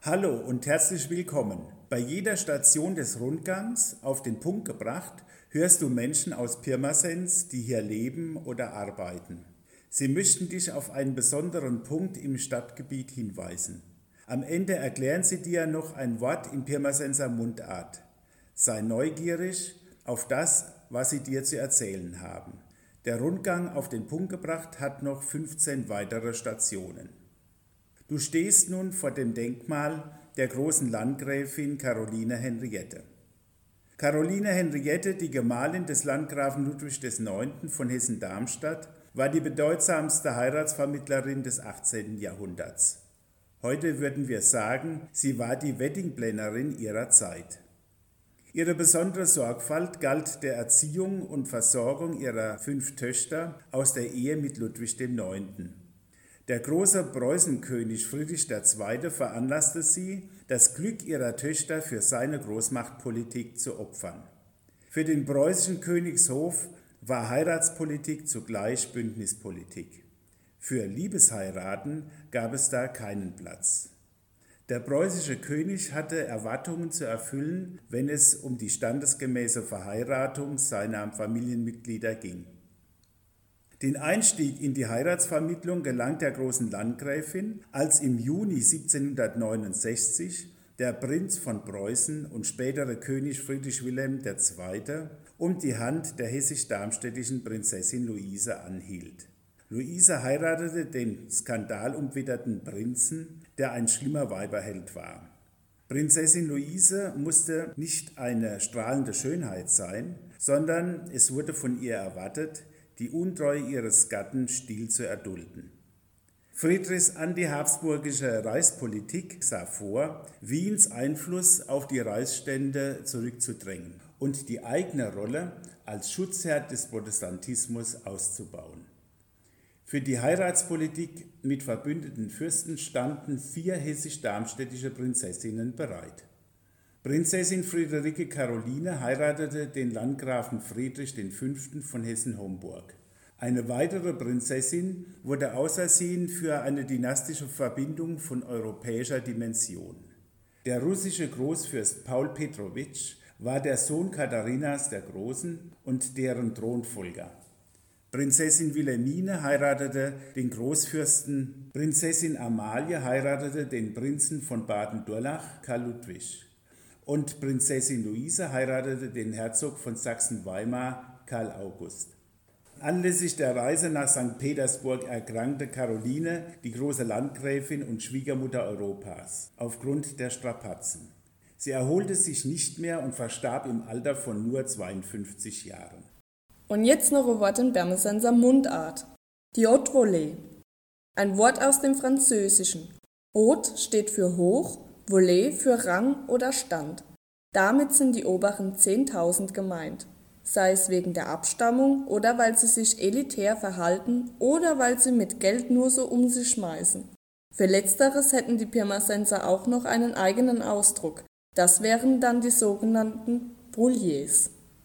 Hallo und herzlich willkommen. Bei jeder Station des Rundgangs auf den Punkt gebracht hörst du Menschen aus Pirmasens, die hier leben oder arbeiten. Sie möchten dich auf einen besonderen Punkt im Stadtgebiet hinweisen. Am Ende erklären sie dir noch ein Wort in Pirmasenser Mundart. Sei neugierig auf das, was sie dir zu erzählen haben. Der Rundgang auf den Punkt gebracht hat noch 15 weitere Stationen. Du stehst nun vor dem Denkmal der großen Landgräfin Caroline Henriette. Caroline Henriette, die Gemahlin des Landgrafen Ludwig IX. Von Hessen-Darmstadt, war die bedeutsamste Heiratsvermittlerin des 18. Jahrhunderts. Heute würden wir sagen, sie war die Weddingplanerin ihrer Zeit. Ihre besondere Sorgfalt galt der Erziehung und Versorgung ihrer 5 Töchter aus der Ehe mit Ludwig IX. Der große Preußenkönig Friedrich II. Veranlasste sie, das Glück ihrer Töchter für seine Großmachtpolitik zu opfern. Für den preußischen Königshof war Heiratspolitik zugleich Bündnispolitik. Für Liebesheiraten gab es da keinen Platz. Der preußische König hatte Erwartungen zu erfüllen, wenn es um die standesgemäße Verheiratung seiner Familienmitglieder ging. Den Einstieg in die Heiratsvermittlung gelang der großen Landgräfin, als im Juni 1769 der Prinz von Preußen und spätere König Friedrich Wilhelm II. Um die Hand der hessisch-darmstädtischen Prinzessin Luise anhielt. Luise heiratete den skandalumwitterten Prinzen, der ein schlimmer Weiberheld war. Prinzessin Luise musste nicht eine strahlende Schönheit sein, sondern es wurde von ihr erwartet, die Untreue ihres Gatten still zu erdulden. Friedrichs anti-habsburgische Reichspolitik sah vor, Wiens Einfluss auf die Reichsstände zurückzudrängen und die eigene Rolle als Schutzherr des Protestantismus auszubauen. Für die Heiratspolitik mit verbündeten Fürsten standen 4 hessisch-darmstädtische Prinzessinnen bereit. Prinzessin Friederike Caroline heiratete den Landgrafen Friedrich V. von Hessen-Homburg. Eine weitere Prinzessin wurde ausersehen für eine dynastische Verbindung von europäischer Dimension. Der russische Großfürst Paul Petrowitsch war der Sohn Katharinas der Großen und deren Thronfolger. Prinzessin Wilhelmine heiratete den Großfürsten, Prinzessin Amalie heiratete den Prinzen von Baden-Durlach, Karl Ludwig. Und Prinzessin Luise heiratete den Herzog von Sachsen-Weimar, Karl August. Anlässlich der Reise nach St. Petersburg erkrankte Caroline, die große Landgräfin und Schwiegermutter Europas, aufgrund der Strapazen. Sie erholte sich nicht mehr und verstarb im Alter von nur 52 Jahren. Und jetzt noch ein Wort in Pirmasenser Mundart. Die Haute Volée. Ein Wort aus dem Französischen. Haute steht für hoch, Volée für Rang oder Stand. Damit sind die oberen 10.000 gemeint, sei es wegen der Abstammung oder weil sie sich elitär verhalten oder weil sie mit Geld nur so um sich schmeißen. Für Letzteres hätten die Pirmasenser auch noch einen eigenen Ausdruck. Das wären dann die sogenannten Brouillés.